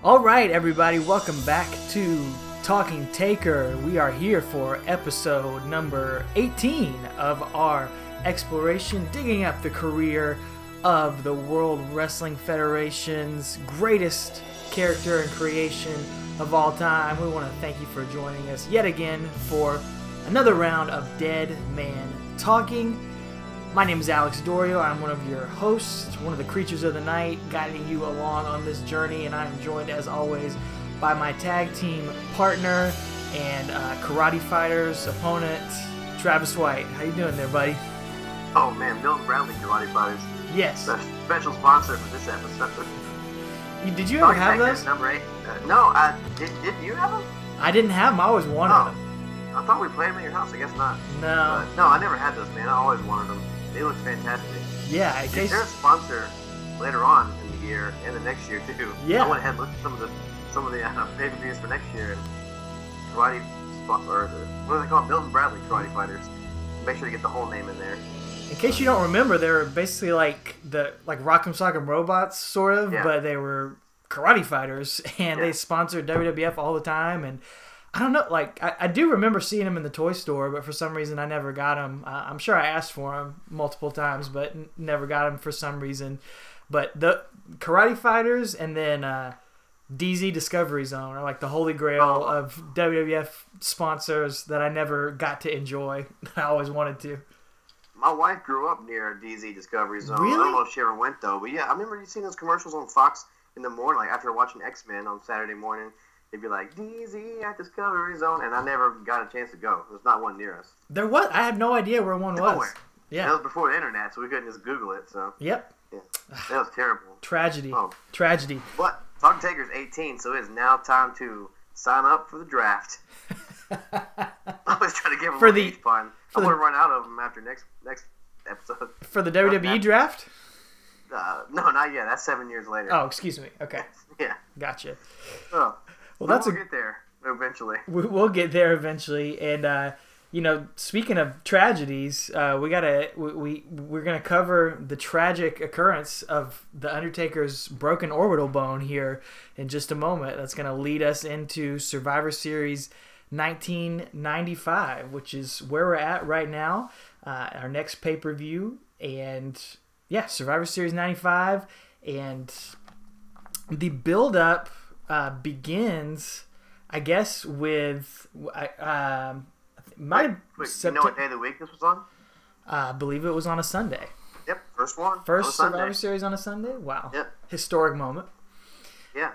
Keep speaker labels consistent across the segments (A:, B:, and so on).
A: All right, everybody, welcome back to Talking Taker. We are here for episode number 18 of our exploration, digging up the career of the World Wrestling Federation's greatest character and creation of all time. We want to thank you for joining us yet again for another round of Dead Man Talking. My name is Alex Dorio. I'm one of your hosts, one of the creatures of the night, guiding you along on this journey, and I'm joined, as always, by my tag team partner and Karate Fighters opponent, Travis White. How you doing there, buddy?
B: Oh man, Milton Bradley Karate Fighters.
A: Yes.
B: Special sponsor for this episode.
A: Did you ever have those?
B: Number 8. No, did you have them?
A: I didn't have them. I always wanted them.
B: I thought we played them at your house. I guess not.
A: No.
B: No, I never had those, man. I always wanted them. They look fantastic.
A: Yeah, in
B: If
A: case...
B: they're a sponsor later on in the year and the next year too.
A: Yeah.
B: I went ahead and looked at some of the pay-per-views for next year. And what are they called? Milton Bradley Karate Fighters. Make sure to get the whole name in there.
A: In case you don't remember, they were basically like Rock'em Sock'em Robots, sort of,
B: Yeah.
A: but they were karate fighters, and they sponsored WWF all the time, and I don't know, like, I do remember seeing them in the toy store, but for some reason I never got them. I'm sure I asked for them multiple times, but never got them for some reason. But the Karate Fighters and then DZ Discovery Zone are like the holy grail of WWF sponsors that I never got to enjoy. I always wanted to.
B: My wife grew up near DZ Discovery Zone.
A: Really?
B: I don't know if she ever went, though. But yeah, I remember you seeing those commercials on Fox in the morning, like after watching X-Men on Saturday morning. They'd be like, DZ at Discovery Zone, and I never got a chance to go. There's not one near us.
A: There was. I had no idea where one was.
B: Nowhere.
A: Yeah.
B: That was before the internet, so we couldn't just Google it. So
A: Yep.
B: yeah, that was terrible.
A: Tragedy.
B: Oh.
A: Tragedy.
B: But Talking Taker's 18, so it is now time to sign up for the draft. I was trying to give him
A: For
B: a
A: the-
B: age pun. I'm going to run out of them after next episode.
A: For the WWE draft?
B: No, not yet. That's 7 years later.
A: Oh, excuse me. Okay.
B: Yeah.
A: Gotcha.
B: Oh.
A: Well,
B: We'll get there eventually.
A: We'll get there eventually, and speaking of tragedies, we're gonna cover the tragic occurrence of the Undertaker's broken orbital bone here in just a moment. That's gonna lead us into Survivor Series 1995, which is where we're at right now. Our next pay-per-view, and yeah, Survivor Series 95, and the build-up begins, I guess, with
B: Wait, you know what day of the week this was on?
A: I believe it was on a Sunday.
B: Yep, first one.
A: First
B: on a
A: Survivor
B: Sunday.
A: Series on a Sunday? Wow.
B: Yep.
A: Historic moment.
B: Yeah.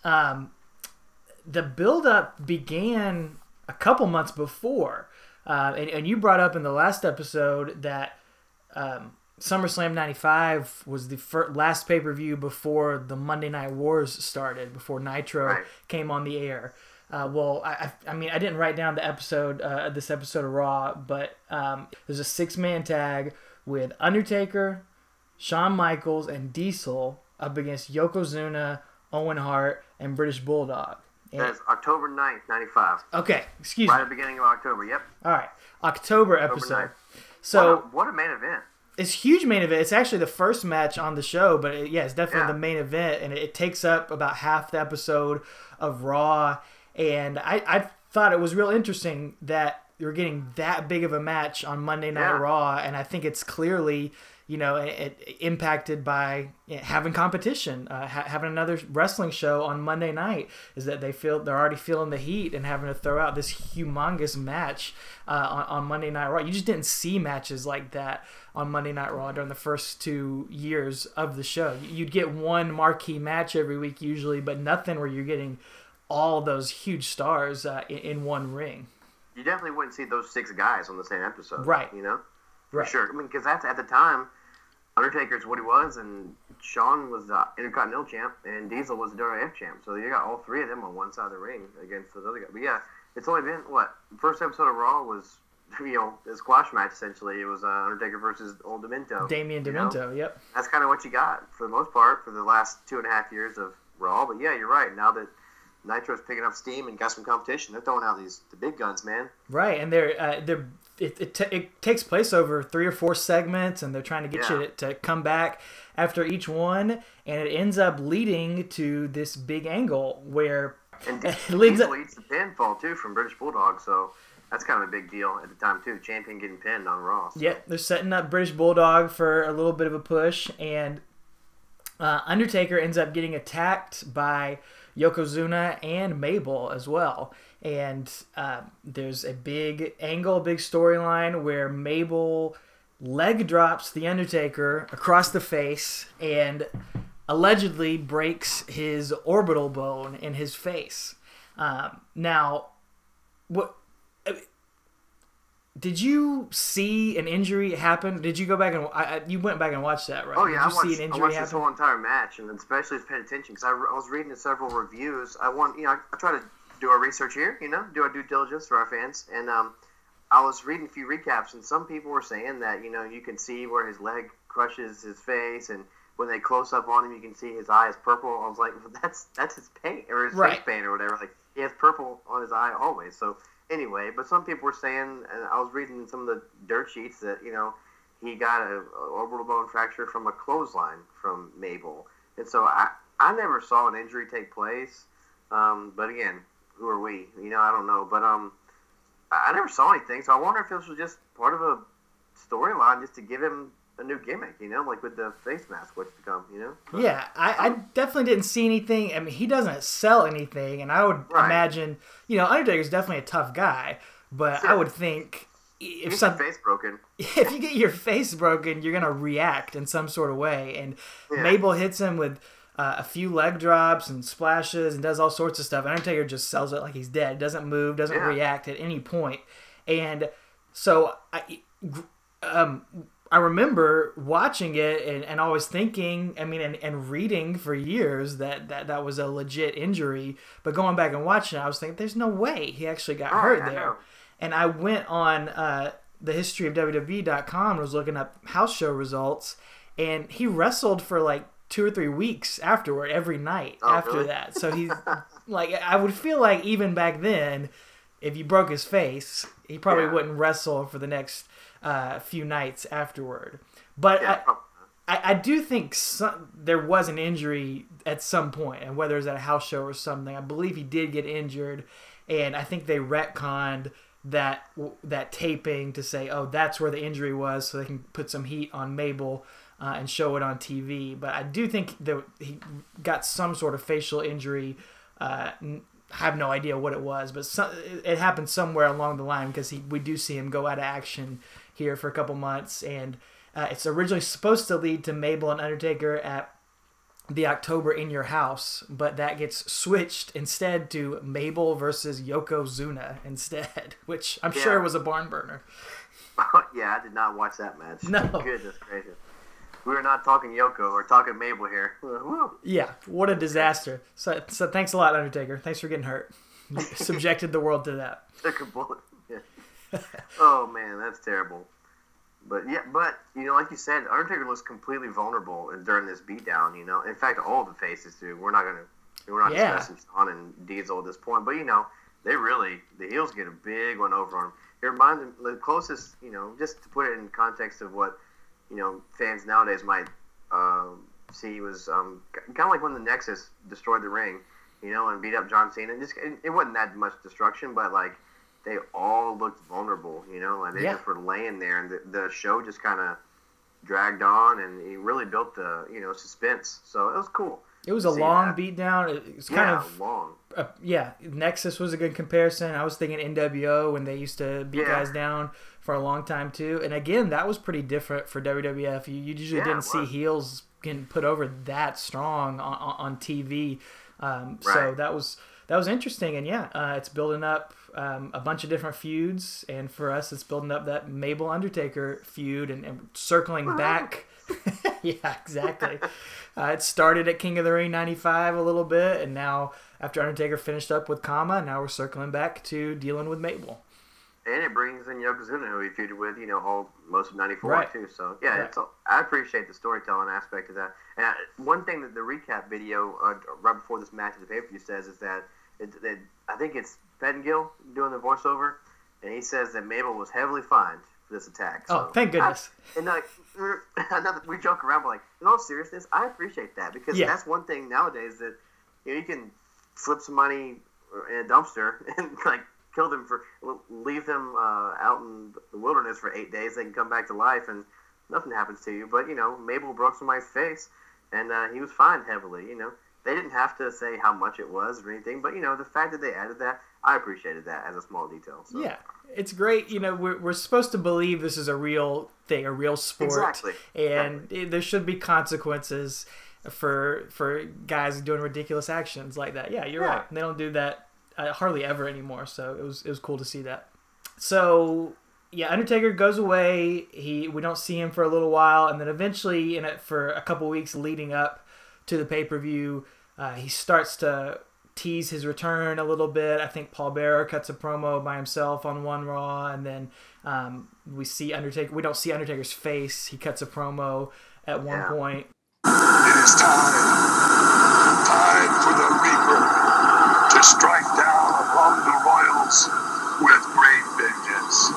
A: The build-up began a couple months before. And you brought up in the last episode that SummerSlam 95 was the last pay-per-view before the Monday Night Wars started, before Nitro came on the air. I didn't write down the episode, this episode of Raw, but there's a 6-man tag with Undertaker, Shawn Michaels, and Diesel up against Yokozuna, Owen Hart, and British Bulldog.
B: That's October 9th, 95.
A: Okay, excuse me.
B: Right at the beginning of October, yep.
A: All right, October episode.
B: 9th.
A: So
B: What a main event.
A: it's a huge main event. It's actually the first match on the show, but it's definitely
B: Yeah.
A: the main event, and it takes up about half the episode of Raw. And I thought it was real interesting that you're getting that big of a match on Monday Night Raw, and I think it's clearly, impacted by having competition, having another wrestling show on Monday night. Is that they're already feeling the heat and having to throw out this humongous match on Monday Night Raw. You just didn't see matches like that on Monday Night Raw during the first 2 years of the show. You'd get one marquee match every week usually, but nothing where you're getting all those huge stars in one ring.
B: You definitely wouldn't see those 6 guys on the same episode.
A: Right.
B: For sure. I mean, because that's at the time, Undertaker's what he was, and Shawn was the Intercontinental Champ, and Diesel was the WWF Champ. So you got all 3 of them on one side of the ring against those other guys. But yeah, it's only been, the first episode of Raw was, a squash match, essentially. It was Undertaker versus Old Demento.
A: Damien Demento, yep.
B: That's kind of what you got, for the most part, for the last 2.5 years of Raw. But yeah, you're right. Now that Nitro's picking up steam and got some competition, they're throwing out the big guns, man.
A: Right, and they're it takes place over 3 or 4 segments, and they're trying to get you to come back after each one, and it ends up leading to this big angle where
B: and Diesel eats the pinfall too from British Bulldog, so that's kind of a big deal at the time too. Champion getting pinned on Raw. So.
A: Yeah, they're setting up British Bulldog for a little bit of a push, and Undertaker ends up getting attacked by Yokozuna and Mabel as well. And there's a big angle, a big storyline where Mabel leg drops the Undertaker across the face and allegedly breaks his orbital bone in his face. Now, what? Did you see an injury happen? Did you go back and you went back and watched that, right?
B: Oh yeah,
A: Did you see an injury
B: I watched
A: happen?
B: this whole entire match, and especially paid attention because I was reading several reviews. I try to do our research here, do our due diligence for our fans, and I was reading a few recaps, and some people were saying that you can see where his leg crushes his face, and when they close up on him, you can see his eye is purple. I was like, well, that's his paint or his face paint or whatever. Like he has purple on his eye always, so. Anyway, but some people were saying, and I was reading some of the dirt sheets that he got an orbital bone fracture from a clothesline from Mabel, and so I never saw an injury take place. But again, who are we? I don't know. But I never saw anything, so I wonder if this was just part of a storyline just to give him a new gimmick, like with the face mask, what's to come, So,
A: yeah, I definitely didn't see anything. I mean, he doesn't sell anything, and I would imagine, Undertaker's definitely a tough guy, but I would think if
B: face broken,
A: if you get your face broken, you're gonna react in some sort of way. And Mabel hits him with a few leg drops and splashes and does all sorts of stuff. Undertaker just sells it like he's dead, doesn't move, doesn't react at any point. And so I remember watching it and always thinking, and reading for years that was a legit injury. But going back and watching it, I was thinking, there's no way he actually got hurt there. And I went on the history of WWE.com and was looking up house show results, and he wrestled for like 2 or 3 weeks afterward, every night after that. So he's like, I would feel like even back then, if you broke his face, he probably wouldn't wrestle for the next few nights afterward. But I do think there was an injury at some point, and whether it was at a house show or something, I believe he did get injured, and I think they retconned that taping to say, oh, that's where the injury was, so they can put some heat on Mabel and show it on TV. But I do think that he got some sort of facial injury. I have no idea what it was, but it happened somewhere along the line, because we do see him go out of action here for a couple months, and it's originally supposed to lead to Mabel and Undertaker at the October In Your House, but that gets switched instead to Mabel versus Yokozuna instead, which I'm sure was a barn burner.
B: Yeah, I did not watch that match.
A: No.
B: Goodness gracious. We are not talking Yoko, we're talking Mabel here.
A: Yeah, what a disaster. So thanks a lot, Undertaker. Thanks for getting hurt. You subjected the world to that.
B: Took a bullet. Yeah. Oh, man, that's terrible. But like you said, Undertaker looks completely vulnerable during this beatdown. In fact, all the faces do. We're not discussing Shawn and Diesel at this point, but the heels get a big one over on him. It reminds me, the closest, just to put it in context of what fans nowadays might see, was kind of like when the Nexus destroyed the ring, and beat up John Cena. It wasn't that much destruction, but like, they all looked vulnerable, and they just were laying there, and the show just kind of dragged on, and it really built the, suspense. So it was cool.
A: It was a long beatdown. It was kind of
B: long.
A: Nexus was a good comparison. I was thinking NWO when they used to beat guys down for a long time too. And again, that was pretty different for WWF. You usually didn't see heels getting put over that strong on TV. So that was interesting. And it's building up a bunch of different feuds. And for us, it's building up that Mabel Undertaker feud and circling back. Yeah, exactly. It started at King of the Ring 95 a little bit, and now after Undertaker finished up with Kama, now we're circling back to dealing with Mabel.
B: And it brings in Yokozuna, who he feuded with, most of 94 too. So, I appreciate the storytelling aspect of that. And one thing that the recap video right before this match of the pay-per-view says is that I think it's Pettengill doing the voiceover, and he says that Mabel was heavily fined for this attack. So
A: thank goodness.
B: We joke around, but like, in all seriousness, I appreciate that because that's one thing nowadays that you can flip some money in a dumpster and like kill them leave them out in the wilderness for 8 days. They can come back to life and nothing happens to you. But Mabel broke somebody's face, and he was fined heavily. They didn't have to say how much it was or anything, but the fact that they added that, I appreciated that as a small detail. So.
A: Yeah, it's great. We're supposed to believe this is a real thing, a real sport,
B: exactly.
A: And there should be consequences for guys doing ridiculous actions like that. Yeah, you're right. They don't do that hardly ever anymore, so it was cool to see that. So yeah, Undertaker goes away. We don't see him for a little while, and then eventually, for a couple weeks leading up to the pay-per-view, he starts to tease his return a little bit. I think Paul Bearer cuts a promo by himself on one Raw, and then we see Undertaker. We don't see Undertaker's face. He cuts a promo at one point.
C: It is time for the Reaper to strike down among the Royals with great vengeance.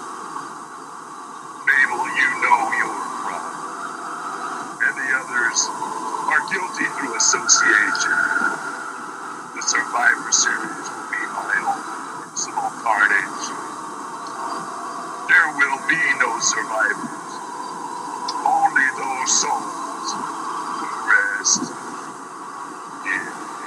C: Mabel, you know your crime, and the others are guilty through association. The Survivor Series will be my own personal carnage. There will be no survivors, only those souls who rest in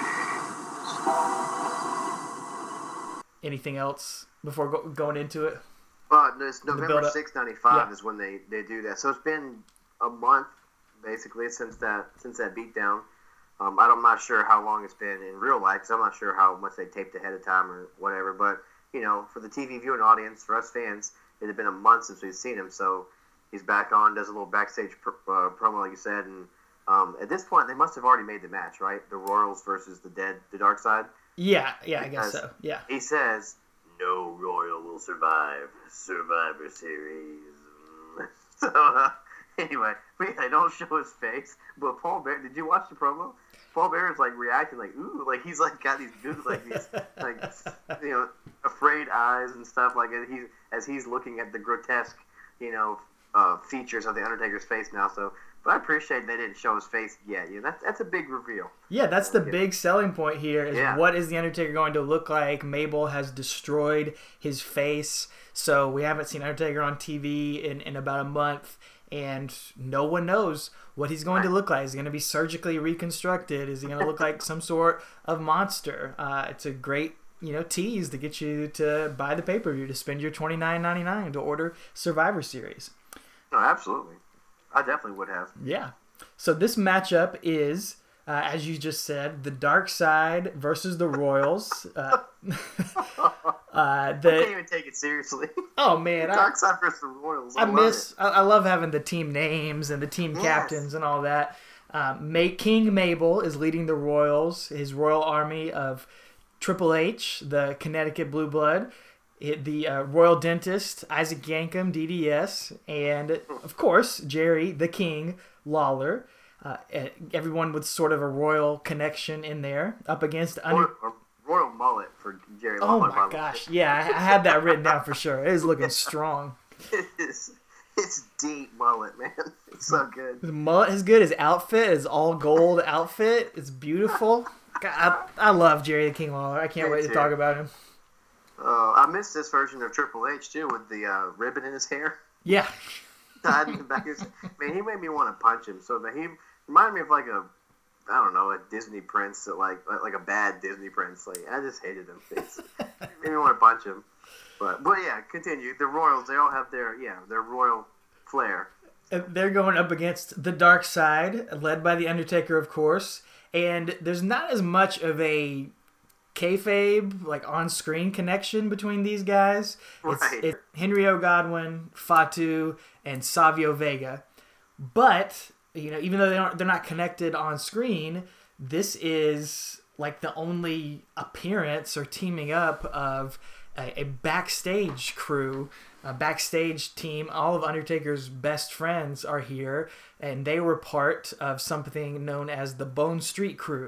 C: peace.
A: Anything else before going into it?
B: It's November 6th, 95 is when they do that. So it's been a month, basically, since that beatdown. I'm not sure how long it's been in real life, because I'm not sure how much they taped ahead of time or whatever. But, for the TV viewing audience, for us fans, it had been a month since we've seen him. So he's back on, does a little backstage promo, like you said. And at this point, they must have already made the match, right? The Royals versus the Dark Side.
A: Yeah, I guess so. Yeah.
B: He says, no Royal will survive Survivor Series. So, anyway, they don't show his face. But Paul Bearer, did you watch the promo? Paul Bearer is like reacting like, ooh, like he's like got these dudes like these like afraid eyes and stuff like it. As he's looking at the grotesque features of the Undertaker's face now. So, but I appreciate they didn't show his face yet. That's a big reveal.
A: Yeah, that's the big selling point here. Is what is the Undertaker going to look like? Mabel has destroyed his face, so we haven't seen Undertaker on TV in about a month. And no one knows what he's going to look like. Is he going to be surgically reconstructed? Is he going to look like some sort of monster? It's a great, tease to get you to buy the pay-per-view, to spend your $29.99 to order Survivor Series.
B: No, absolutely. I definitely would have.
A: Yeah. So this matchup is, as you just said, the Dark Side versus the Royals.
B: I can't even take it seriously.
A: Oh man,
B: Dark Side versus the Royals.
A: I love having the team names and the team captains and all that. King Mabel is leading the Royals, his royal army of Triple H, the Connecticut Blue Blood, the Royal Dentist, Isaac Yankem, DDS, and of course Jerry the King Lawler. Everyone with sort of a royal connection in there, up against
B: royal mullet for Jerry
A: Lawler.
B: Oh
A: my gosh, yeah, I had that written down for sure. It is looking strong.
B: It's deep mullet, man. It's so good.
A: His mullet is good. His outfit is all gold outfit. It's beautiful. God, I love Jerry theKing Lawler. I can't wait to talk about him.
B: I missed this version of Triple H too, with the ribbon in his hair.
A: Yeah.
B: Tied in the back of his... Man, he made me want to punch him. So he reminded me of like a Disney prince, like a bad Disney prince. Like I just hated him. It made me want to punch him. But yeah, continue. The Royals, they all have their royal flair.
A: They're going up against the Dark Side, led by the Undertaker, of course. And there's not as much of a kayfabe, like on-screen connection between these guys. It's Henry O. Godwin, Fatu, and Savio Vega. But even though they're not connected on screen, this is like the only appearance or teaming up of a backstage crew, a backstage team. All of Undertaker's best friends are here, and they were part of something known as the Bone Street Crew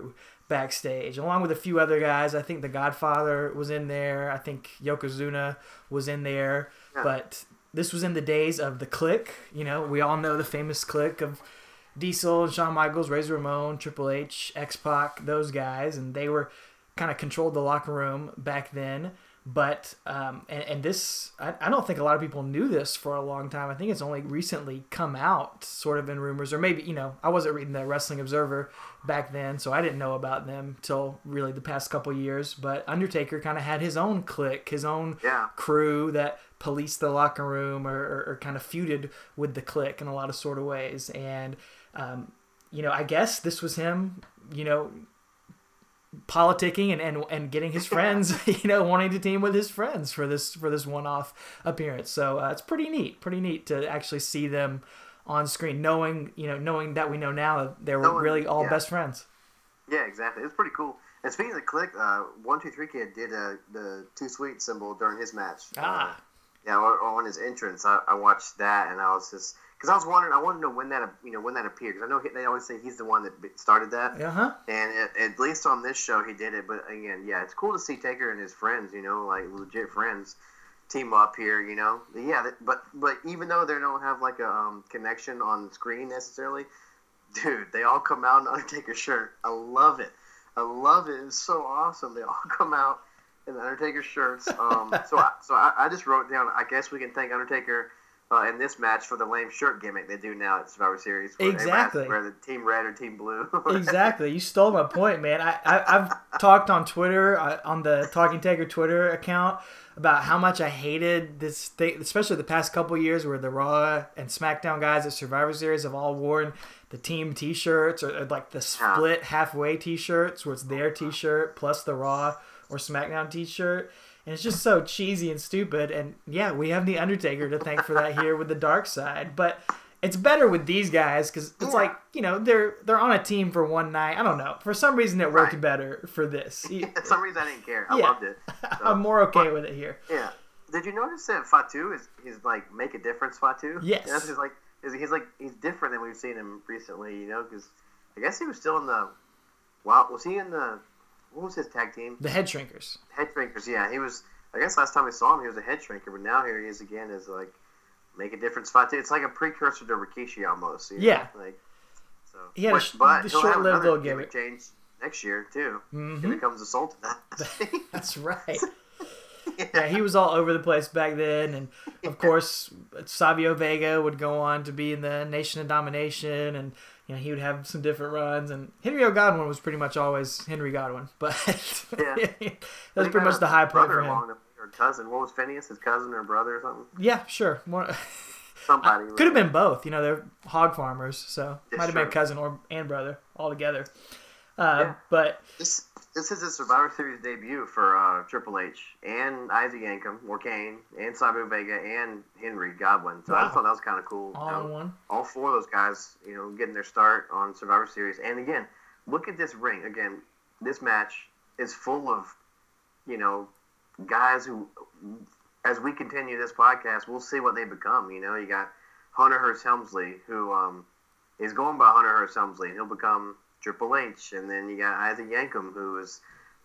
A: backstage, along with a few other guys. I think the Godfather was in there. I think Yokozuna was in there.
B: Yeah.
A: But this was in the days of the Clique. We all know the famous Clique of Diesel and Shawn Michaels, Razor Ramon, Triple H, X-Pac, those guys, and they were kind of controlled the locker room back then. But and this, I don't think a lot of people knew this for a long time. I think it's only recently come out, sort of in rumors, or maybe I wasn't reading the Wrestling Observer back then, so I didn't know about them till really the past couple years. But Undertaker kind of had his own clique, his own crew that policed the locker room or kind of feuded with the clique in a lot of sort of ways. And I guess this was him, politicking and getting his friends, wanting to team with his friends for this one-off appearance. So it's pretty neat to actually see them on screen, knowing that we know now that they were really all best friends.
B: Yeah, exactly. It's pretty cool. And speaking of the Clique, 1-2-3 Kid did the Too Sweet symbol during his match. Or on his entrance. I watched that and I was just. Because I was wondering, I wanted to know when that appeared. Because I know they always say he's the one that started that.
A: Uh-huh.
B: And at least on this show, he did it. But again, it's cool to see Taker and his friends, like legit friends, team up here. Yeah. But even though they don't have like a connection on screen necessarily, dude, they all come out in Undertaker's shirt. I love it. It's so awesome. They all come out in the Undertaker shirts. So I just wrote down. I guess we can thank Undertaker. In this match for the lame shirt gimmick they do now at Survivor Series.
A: Exactly.
B: Where the team red or team blue.
A: Exactly. You stole my point, man. I've talked on Twitter, on the Talking Taker Twitter account, about how much I hated this thing, especially the past couple years where the Raw and SmackDown guys at Survivor Series have all worn the team T-shirts or like the split halfway T-shirts where it's their T-shirt plus the Raw or SmackDown T-shirt. And it's just so cheesy and stupid. And yeah, we have the Undertaker to thank for that here with the Dark Side. But it's better with these guys because it's like, they're on a team for one night. I don't know. For some reason, it worked better for this.
B: For some reason, I didn't care. I loved it. So.
A: I'm more okay with it here.
B: Yeah. Did you notice that Fatu is like make a difference Fatu?
A: Yes.
B: He's different than we've seen him recently. Because I guess he was still in the. Wow, was he in the? What was his tag team?
A: The Head Shrinkers.
B: Head Shrinkers, yeah. He was, I guess last time we saw him, he was a Head Shrinker, but now here he is again as, like, make a difference fight. It's like a precursor to Rikishi almost.
A: Yeah.
B: So.
A: He had the short-lived little gimmick.
B: Change next year, too.
A: Mm-hmm.
B: He becomes a Sultan.
A: That's right. Yeah, he was all over the place back then. And, of course, Savio Vega would go on to be in the Nation of Domination, and he would have some different runs, and Henry O. Godwin was pretty much always Henry Godwin, but that was pretty much the high point for him.
B: Or cousin, what was Phineas? His cousin or brother or something?
A: Yeah, sure.
B: Somebody
A: could have been both. They're hog farmers, so might have been cousin and brother all together. But
B: this is a Survivor Series debut for Triple H and Isaac Yankem, or Kane, and Sabu Vega and Henry Godwin. So I just thought that was kind of cool.
A: All in one.
B: All four of those guys, getting their start on Survivor Series. And again, look at this ring. Again, this match is full of, guys who, as we continue this podcast, we'll see what they become. You got Hunter Hearst Helmsley, who is going by Hunter Hearst Helmsley, and he'll become Triple H, and then you got Isaac Yankem, who is,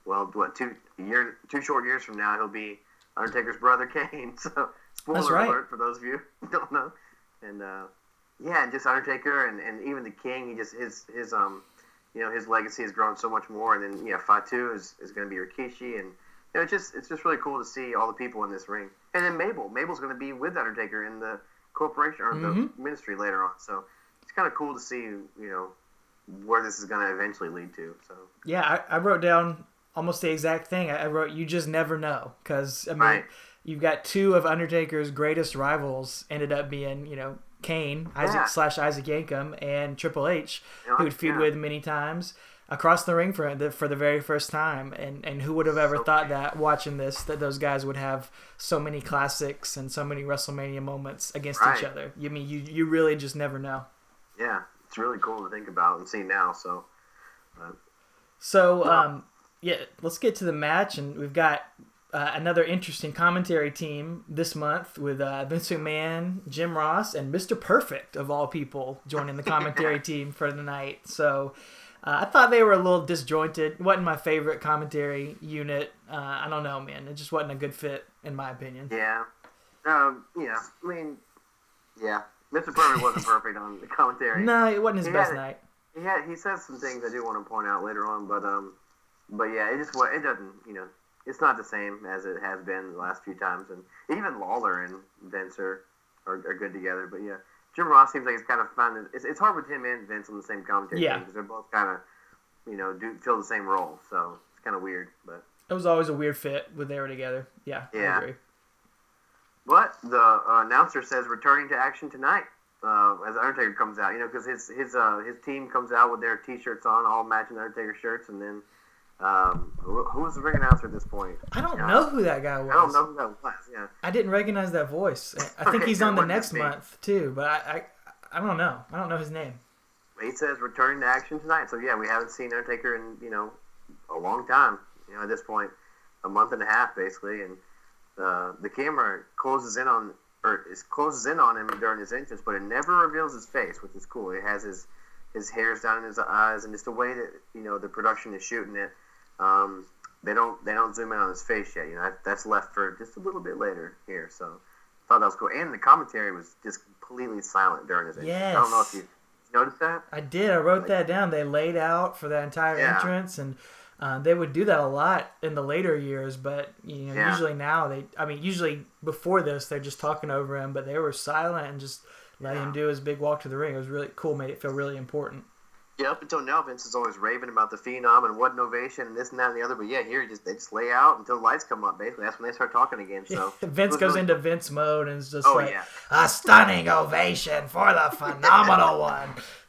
B: 2 short years from now, he'll be Undertaker's brother Kane. So, spoiler alert for those of you who don't know. And and just Undertaker and even the King, he just his legacy has grown so much more. And then Fatu is going to be Rikishi, and it's just really cool to see all the people in this ring. And then Mabel's going to be with Undertaker in the corporation or the ministry later on. So it's kind of cool to see where this is going to eventually lead to. So
A: yeah, I wrote down almost the exact thing. I wrote, you just never know, because you've got two of Undertaker's greatest rivals ended up being Kane, Isaac Yankem, and Triple H, who'd feud with many times across the ring for the very first time. And who would have ever thought that watching this, that those guys would have so many classics and so many WrestleMania moments against each other. You really just never know. Yeah.
B: It's really cool to think about and see now. So,
A: let's get to the match, and we've got another interesting commentary team this month with Vince McMahon, Jim Ross, and Mr. Perfect of all people joining the commentary team for the night. So, I thought they were a little disjointed. Wasn't my favorite commentary unit. I don't know, man. It just wasn't a good fit, in my opinion.
B: Yeah. Yeah. I mean, yeah. Mr. Perfect wasn't perfect on the commentary.
A: No, it wasn't his best night.
B: He says some things I do want to point out later on, but yeah, it doesn't, it's not the same as it has been the last few times, and even Lawler and Vince are good together. But yeah, Jim Ross seems like he's kind of finding it's hard with him and Vince on the same commentary team because they're both kind of fill the same role, so it's kind of weird. But
A: it was always a weird fit when they were together. Yeah. I agree.
B: But the announcer says returning to action tonight as Undertaker comes out. Because his team comes out with their T-shirts on, all matching Undertaker shirts, and then who was the ring announcer at this point?
A: I don't know who that guy was.
B: I don't know who that was. Yeah,
A: I didn't recognize that voice. I think he's on the next month too, but I don't know. I don't know his name.
B: He says returning to action tonight. So yeah, we haven't seen Undertaker in a long time. At this point, a month and a half basically, and the camera closes in on him during his entrance, but it never reveals his face, which is cool. It has his hairs down in his eyes, and just the way that the production is shooting it. They don't zoom in on his face yet. That's left for just a little bit later here. So I thought that was cool. And the commentary was just completely silent during his entrance.
A: Yes.
B: I don't know if you noticed that.
A: I did. I wrote that down. They laid out for that entire entrance, and they would do that a lot in the later years. But usually now usually before this they're just talking over him, but they were silent and just let him do his big walk to the ring. It was really cool. Made it feel really important.
B: Yeah, up until now, Vince is always raving about the Phenom and what innovation and this and that and the other. But yeah, here they just lay out until the lights come up. Basically, that's when they start talking again. So
A: Vince goes into Vince mode and is just a stunning ovation for the phenomenal one.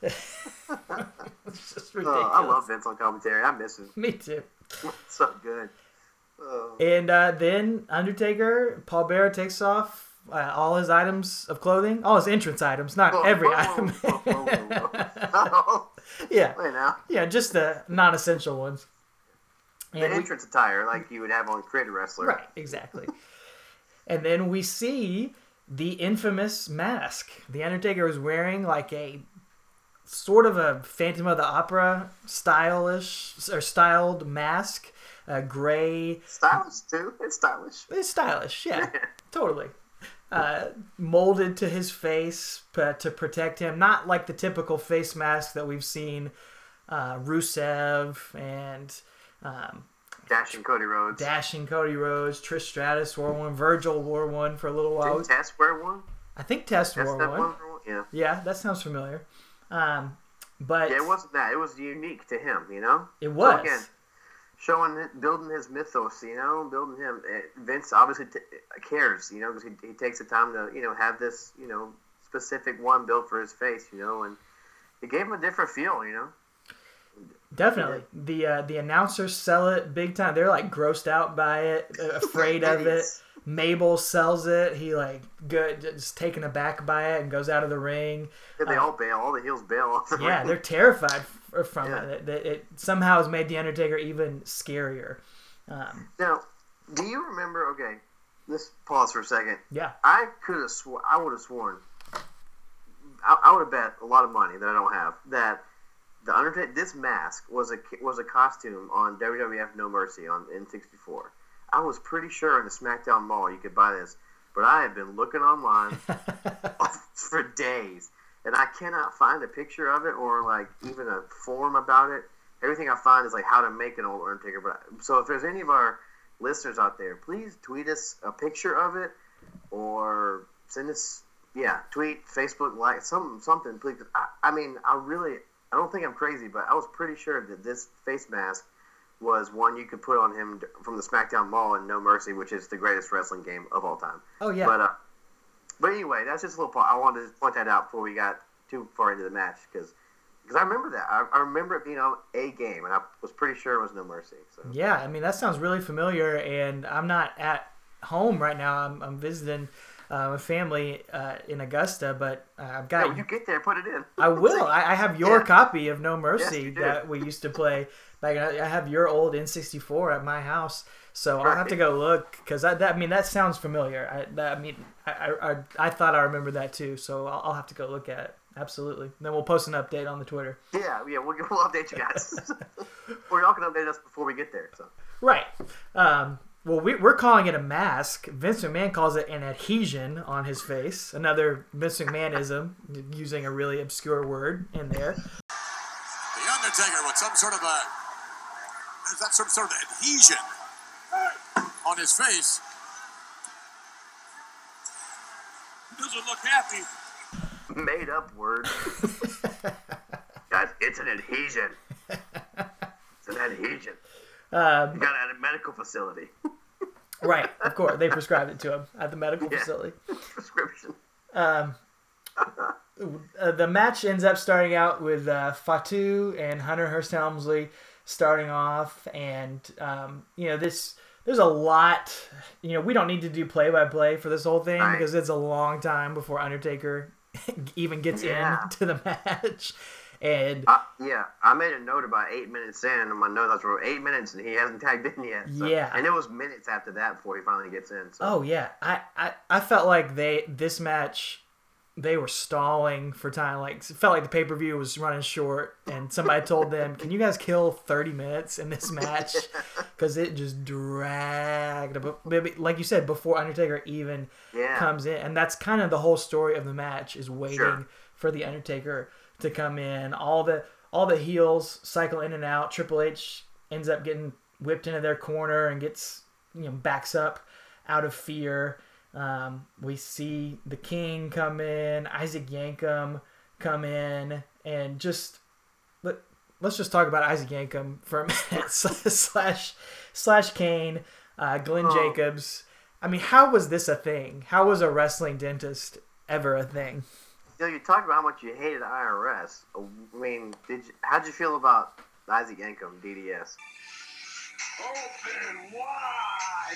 A: It's just ridiculous.
B: I love Vince on commentary. I miss him.
A: Me too.
B: So good.
A: And then Undertaker, Paul Bearer takes off all his items of clothing, all his entrance items, not every item. Yeah.
B: Wait now.
A: Yeah, just the non-essential ones.
B: The entrance attire, like you would have on Creator Wrestler.
A: Right, exactly. And then we see the infamous mask. The Undertaker is wearing like a sort of a Phantom of the Opera styled mask, gray.
B: Stylish too. It's stylish.
A: It's stylish, yeah, totally. Molded to his face to protect him, not like the typical face mask that we've seen Rusev and
B: Dashing Cody Rhodes,
A: Trish Stratus wore one, Virgil wore one for a little while.
B: Didn't Test wear one?
A: I think Test wore one.
B: Yeah,
A: that sounds familiar. But
B: yeah, it wasn't that. It was unique to him,
A: It was.
B: So again, building his mythos, building him. Vince obviously cares, because he takes the time to, have this, specific one built for his face, and it gave him a different feel,
A: Definitely. The announcers sell it big time. They're like grossed out by it, afraid of it. Mabel sells it. He just taken aback by it and goes out of the ring.
B: Yeah, they all bail. All the heels bail off the ring.
A: They're terrified from it. It somehow has made the Undertaker even scarier.
B: Now, do you remember? Okay, let's pause for a second.
A: Yeah,
B: I would have sworn. I would have bet a lot of money that I don't have that the Undertaker. This mask was a costume on WWF No Mercy on N64. I was pretty sure in the SmackDown Mall you could buy this, but I have been looking online for days, and I cannot find a picture of it or even a forum about it. Everything I find is how to make an old Undertaker. So if there's any of our listeners out there, please tweet us a picture of it or send us tweet, Facebook, something. Please. I don't think I'm crazy, but I was pretty sure that this face mask was one you could put on him from the SmackDown Mall in No Mercy, which is the greatest wrestling game of all time.
A: Oh, yeah.
B: But anyway, that's just a little point. I wanted to point that out before we got too far into the match, because I remember that. I remember it being on a game, and I was pretty sure it was No Mercy. So.
A: Yeah, that sounds really familiar, and I'm not at home right now. I'm visiting a family in Augusta, but I've got...
B: when you get there, put it in.
A: I will. I have your copy of No Mercy that we used to play. I have your old N64 at my house, so I'll have to go look, because that sounds familiar. I thought I remembered that too, so I'll have to go look at it. absolutely. Then we'll post an update on the Twitter.
B: Yeah, we'll update you guys. Or y'all can update us before we get there. So.
A: Right. Well, we're calling it a mask. Vince McMahon calls it an adhesion on his face. Another Vince McMahonism, using a really obscure word in there.
D: The Undertaker with some sort of adhesion on his face. He doesn't look happy.
B: Made up word. Guys, it's an adhesion. It's an adhesion. You got it at a medical facility.
A: Right, of course. They prescribed it to him at the medical facility.
B: Prescription.
A: The match ends up starting out with Fatu and Hunter Hearst Helmsley starting off. And, there's a lot. We don't need to do play-by-play for this whole thing because it's a long time before Undertaker even gets into the match. And
B: I made a note about 8 minutes in. On my notes, I wrote 8 minutes, and he hasn't tagged in yet. So.
A: Yeah,
B: and it was minutes after that before he finally gets in. So.
A: Oh yeah, I felt like this match, they were stalling for time. Like, it felt like the pay-per-view was running short, and somebody told them, "Can you guys kill 30 minutes in this match?" Because it just dragged. Like you said, before Undertaker even comes in, and that's kind of the whole story of the match, is waiting for the Undertaker to come in. All the heels cycle in and out. Triple H ends up getting whipped into their corner and gets backs up out of fear. We see the King come in, Isaac Yankem come in, and let's just talk about Isaac Yankem for a minute. slash Kane, Glenn Jacobs. I mean, how was this a thing? How was a wrestling dentist ever a thing?
B: You talked about how much you hated IRS. I mean, how'd you feel about Isaac Yankem, DDS?
C: Open wide.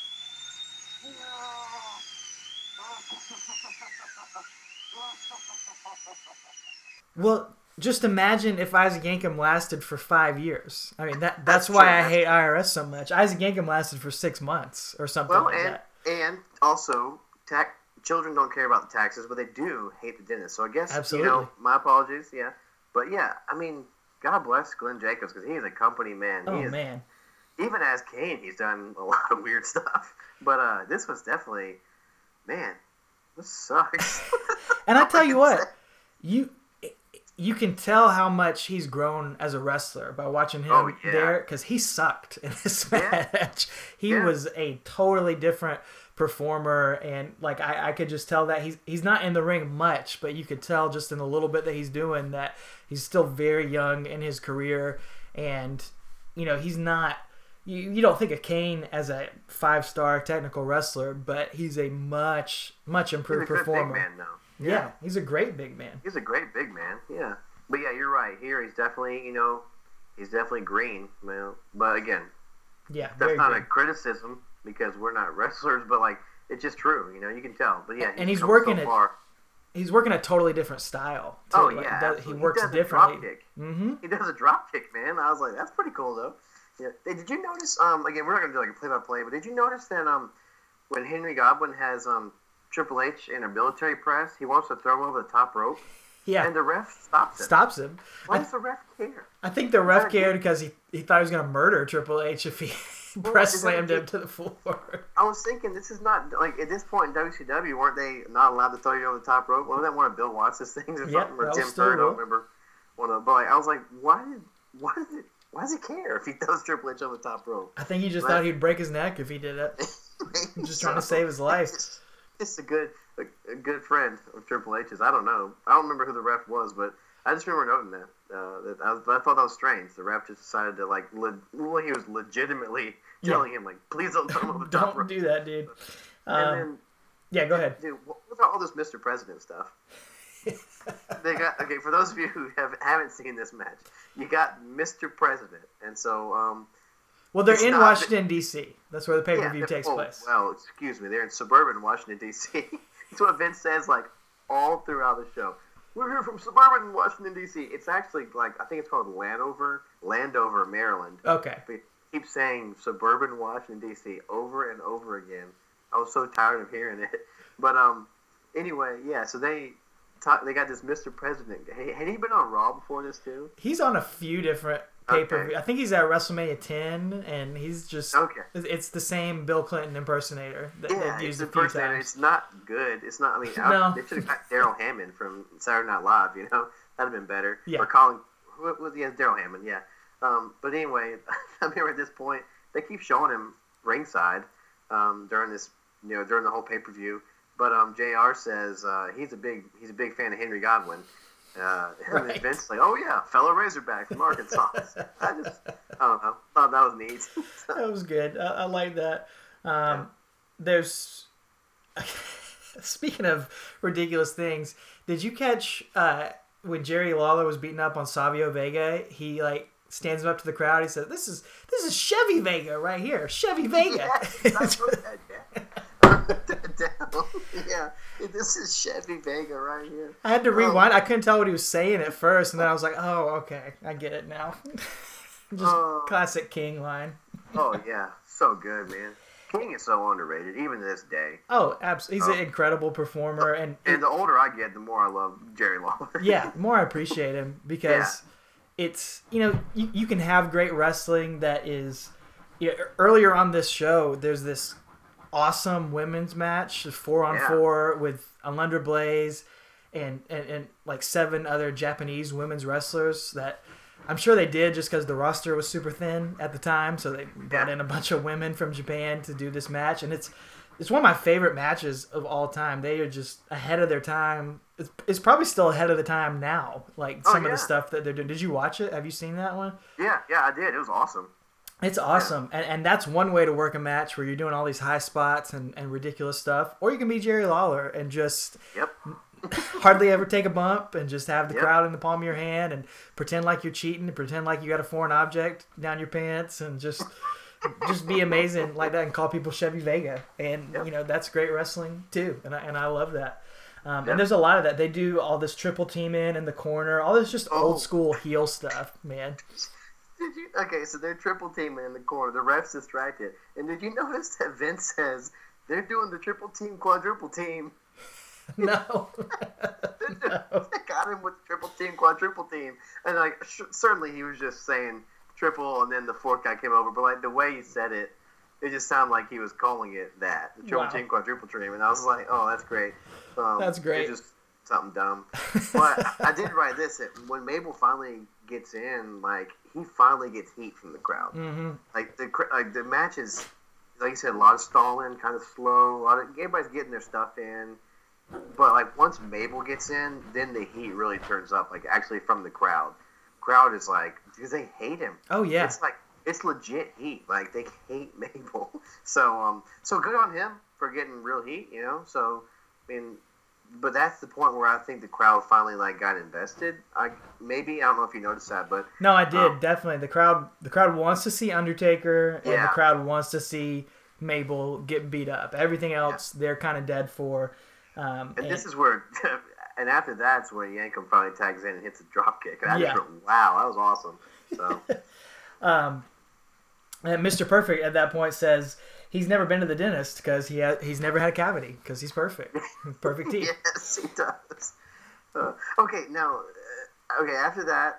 A: Well, just imagine if Isaac Yankem lasted for 5 years. I mean, that's why I hate IRS so much. Isaac Yankem lasted for 6 months or something that.
B: And also, children don't care about the taxes, but they do hate the dentist. So I guess,
A: absolutely.
B: My apologies, yeah. But yeah, I mean, God bless Glenn Jacobs, because he is a company man.
A: Man.
B: Even as Kane, he's done a lot of weird stuff. But this was definitely, man, this sucks.
A: And I tell you what, you can tell how much he's grown as a wrestler by watching him there, because he sucked in this match. He was a totally different performer, and like I could just tell that he's not in the ring much, but you could tell just in the little bit that he's doing that he's still very young in his career, and he's not. You don't think of Kane as a 5-star technical wrestler, but he's a much improved performer.
B: Big man now.
A: Yeah, he's a great big man.
B: He's a great big man. Yeah, but yeah, you're right. Here, he's definitely he's definitely green. Well, but again, that's not a criticism because we're not wrestlers, but like it's just true. You can tell. But yeah,
A: and he's working He's working a totally different style. Too.
B: Oh yeah,
A: he works differently.
B: Mm-hmm. He does a drop kick, man. I was like, that's pretty cool though. Yeah. Hey, did you notice? Again, we're not gonna do like a play-by-play, but did you notice that when Henry Godwin has Triple H in a military press, he wants to throw him over the top rope.
A: Yeah.
B: And the ref stops him. Why does the ref care?
A: I think the ref cared because he thought he was going to murder Triple H if he press slammed him to the floor.
B: I was thinking, this is not, like, at this point in WCW, weren't they not allowed to throw you over the top rope? Wasn't that one of Bill Watts' things or something? Or Tim Ford, I don't remember. But I was like, why does he care if he throws Triple H over the top rope?
A: I think he just thought he'd break his neck if he did it. Just trying to save his life.
B: It's a good friend of Triple H's. I don't know. I don't remember who the ref was, but I just remember noting that. I thought that was strange. The ref just decided to he was legitimately telling him please don't throw him over the top rope.
A: Don't do that, dude.
B: And then,
A: go ahead.
B: Dude, what about all this Mr. President stuff? They got for those of you who haven't seen this match, you got Mr. President, and so
A: well, they're in Washington, D.C. That's where the pay-per-view takes place.
B: Well, excuse me. They're in suburban Washington, D.C. That's what Vince says, all throughout the show. We're here from suburban Washington, D.C. It's actually, I think it's called Landover, Maryland.
A: Okay.
B: But he keeps saying suburban Washington, D.C. over and over again. I was so tired of hearing it. But anyway, yeah, so they they got this Mr. President. Had he been on Raw before this too?
A: He's on a few different pay-per-view. I think he's at WrestleMania 10, and he's just it's the same Bill Clinton impersonator that they've used a few times.
B: It's not good. It's not. I mean,
A: No.
B: they should have got Daryl Hammond from Saturday Night Live. You know, that'd have been better.
A: Yeah.
B: Or Colin. Who was Daryl Hammond? Yeah. But anyway, I mean, at this point, they keep showing him ringside during this, during the whole pay-per-view. But JR says he's a big fan of Henry Godwin. And then Vince's like, oh yeah, fellow Razorback from Arkansas. I don't know, thought that was neat.
A: That was good. I like that. There's speaking of ridiculous things, did you catch when Jerry Lawler was beating up on Savio Vega? He stands up to the crowd. He says, "This is Chevy Vega right here, Chevy Vega."
B: Yeah, this is Chevy Vega right here.
A: I had to rewind. I couldn't tell what he was saying at first, and then I was like, "Oh, okay, I get it now." Just classic King line.
B: Oh yeah, so good, man. King is so underrated, even to this day.
A: Oh, absolutely. He's an incredible performer, and
B: the older I get, the more I love Jerry Lawler.
A: Yeah, the more I appreciate him because it's you can have great wrestling that is. Earlier on this show, there's this awesome women's match, 4-on-4 with Alundra Blaze and like 7 other Japanese women's wrestlers that I'm sure they did just because the roster was super thin at the time, so they brought in a bunch of women from Japan to do this match, and it's one of my favorite matches of all time. They are just ahead of their time. It's probably still ahead of the time now, like some of the stuff that they're doing. Did you watch it? Have you seen that one?
B: Yeah, I did. It was awesome.
A: It's awesome, and that's one way to work a match where you're doing all these high spots and ridiculous stuff, or you can be Jerry Lawler and just hardly ever take a bump and just have the crowd in the palm of your hand and pretend like you're cheating and pretend like you got a foreign object down your pants and just be amazing like that and call people Chevy Vega, and that's great wrestling too, and I love that. And there's a lot of that. They do all this triple team in the corner, all this just old school heel stuff, man.
B: Okay, so they're triple teaming in the corner. The ref's distracted. And did you notice that Vince says they're doing the triple team, quadruple team?
A: No.
B: They got him with triple team, quadruple team. And certainly he was just saying triple, and then the fourth guy came over. But the way he said it, it just sounded like he was calling it that. The triple team, quadruple team. And I was like, oh, that's great.
A: That's great.
B: It's just something dumb. But I did write this. When Mabel finally gets in, he finally gets heat from the crowd.
A: Mm-hmm.
B: The match is, like you said, a lot of stalling, kind of slow. Everybody's getting their stuff in. But once Mabel gets in, then the heat really turns up. Actually from the crowd. Crowd is because they hate him.
A: Oh yeah.
B: It's legit heat. They hate Mabel. So good on him for getting real heat. So I mean. But that's the point where I think the crowd finally got invested. I don't know if you noticed that, but
A: no, I did definitely. The crowd wants to see Undertaker, and the crowd wants to see Mabel get beat up. Everything else, they're kind of dead for.
B: And this is where, and after that's where Yankum finally tags in and hits a drop kick. And wow, that was awesome. So,
A: and Mr. Perfect at that point says he's never been to the dentist because he's never had a cavity because he's perfect. Perfect teeth.
B: Yes, he does. Okay, now, after that,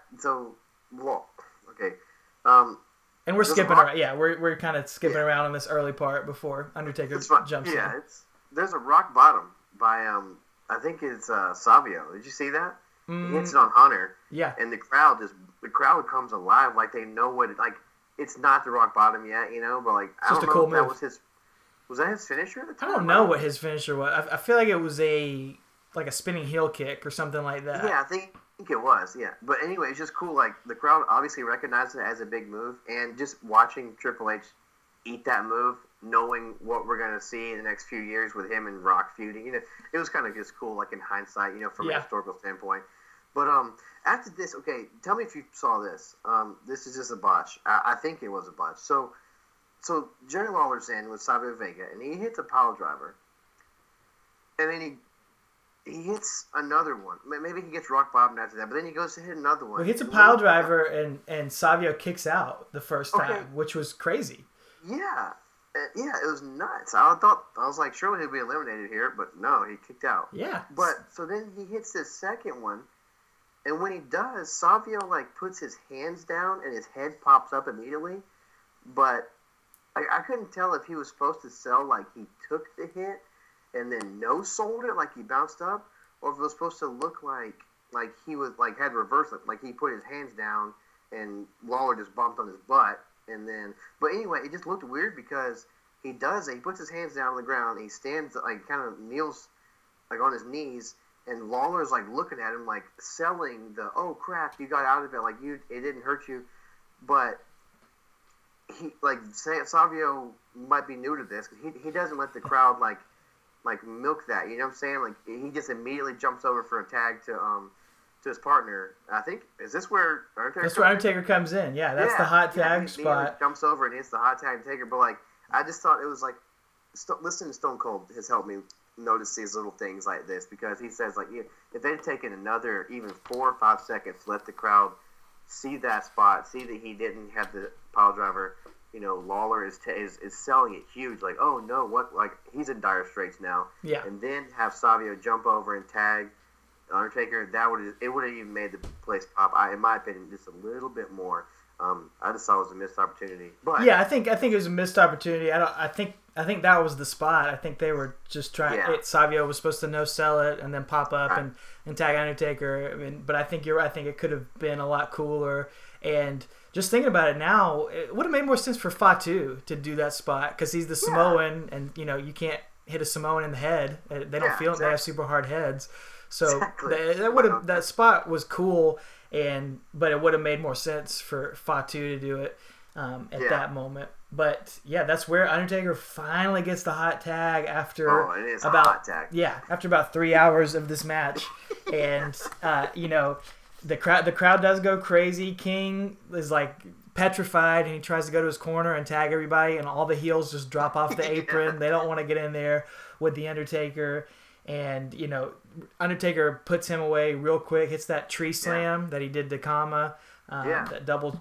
A: and we're skipping around. Yeah, we're kind of skipping around on this early part before Undertaker jumps in.
B: Yeah, there's a rock bottom by, I think it's Savio. Did you see that? He hits it on Hunter.
A: Yeah.
B: And the crowd comes alive they know what it, it's not the rock bottom yet, but I don't know
A: cool
B: if that was that his finisher at the time?
A: I don't know what his finisher was. I feel like it was a spinning heel kick or something like that.
B: Yeah, I think it was, yeah. But anyway, it's just cool. The crowd obviously recognized it as a big move, and just watching Triple H eat that move, knowing what we're going to see in the next few years with him and Rock feuding, it was kind of just cool, in hindsight, from a historical standpoint. But after this, okay, tell me if you saw this. This is just a botch. I think it was a botch. So Jerry Lawler's in with Savio Vega, and he hits a pile driver. And then he hits another one. Maybe he gets rock bottom after that, but then he goes to hit another one.
A: Well, he hits a pile driver, and Savio kicks out the first time, which was crazy.
B: Yeah. Yeah, it was nuts. I was like, surely he'll be eliminated here, but no, he kicked out.
A: Yeah.
B: But so then he hits this second one, and when he does, Savio like puts his hands down and his head pops up immediately. But I couldn't tell if he was supposed to sell like he took the hit and then no sold it like he bounced up, or if it was supposed to look like he was like had reversed it, like he put his hands down and Lawler just bumped on his butt. And then, but anyway, it just looked weird because he does it. He puts his hands down on the ground. And he stands, like, kind of kneels, like, on his knees. And Lawler's, like, looking at him, like, selling the, oh, crap, you got out of it. Like, it didn't hurt you. But he, like, Savio might be new to this. He doesn't let the crowd, like milk that. You know what I'm saying? Like, he just immediately jumps over for a tag to his partner. I think, is this where Undertaker
A: That's where Undertaker comes in. Yeah, that's the hot tag spot.
B: He jumps over and hits the hot tag Taker. But, like, I just thought it was like, listening to Stone Cold has helped me notice these little things like this, because he says, like, if they'd taken another even 4 or 5 seconds to let the crowd see that spot, see that he didn't have the pile driver, you know, Lawler is selling it huge. Like, oh, no, what? Like, he's in dire straits now.
A: Yeah.
B: And then have Savio jump over and tag Undertaker, it would have even made the place pop. In my opinion, just a little bit more. I just thought it was a missed opportunity. But
A: yeah, I think it was a missed opportunity. I think that was the spot. I think they were just trying.
B: Yeah.
A: Savio was supposed to no sell it and then pop up and tag Undertaker. I mean, but I think you're right. I think it could have been a lot cooler. And just thinking about it now, it would have made more sense for Fatu to do that spot, because he's the Samoan, and you know you can't hit a Samoan in the head. They don't feel it. They have super hard heads. So that spot was cool, but it would have made more sense for Fatu to do it at that moment. But yeah, that's where Undertaker finally gets the hot tag after after about 3 hours of this match, and you know, the crowd does go crazy. King is like petrified, and he tries to go to his corner and tag everybody, and all the heels just drop off the apron. They don't want to get in there with the Undertaker. And, you know, Undertaker puts him away real quick, hits that tree slam that he did to Kama, that double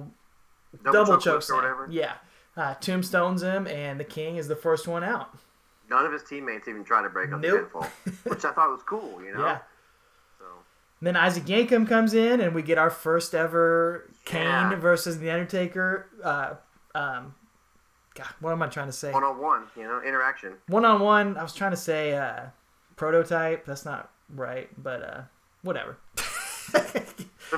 A: choke slam. Or whatever. Yeah. Tombstones him, and the King is the first one out.
B: None of his teammates even tried to break up the pinfall, which I thought was cool, you know?
A: Yeah. So. Then Isaac Yankem comes in, and we get our first ever Kane versus the Undertaker. God, what am I trying to say?
B: One-on-one, you know, interaction.
A: One-on-one, I was trying to say prototype. That's not right, but whatever.
B: The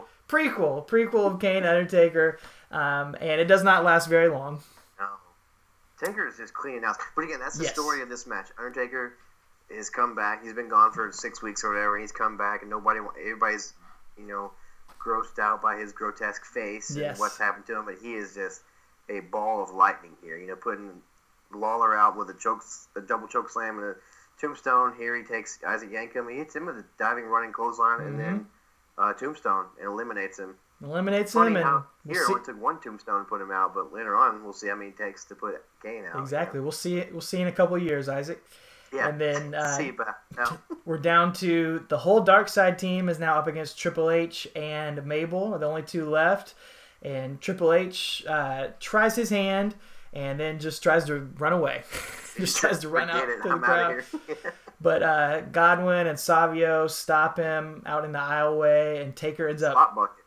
A: prequel of Kane Undertaker, and it does not last very long.
B: No, Taker is just cleaning house. But again, that's the story of this match. Undertaker has come back. He's been gone for 6 weeks or whatever. He's come back, and everybody's, you know, grossed out by his grotesque face and what's happened to him. But he is just a ball of lightning here. You know, putting Lawler out with a double choke slam and a tombstone. Here he takes Isaac Yankem. He hits him with a diving running clothesline, and then tombstone, and eliminates him.
A: And
B: it only took one tombstone to put him out, but later on we'll see how many it takes to put Kane out.
A: Exactly. We'll see in a couple of years, Isaac.
B: Yeah.
A: And then we're down to the whole Dark Side team is now up against Triple H and Mabel, the only two left. And Triple H tries his hand and then just tries to run away. Tries to run out to the crowd. But Godwin and Savio stop him out in the aisleway, and Taker ends up...
B: Slot bucket.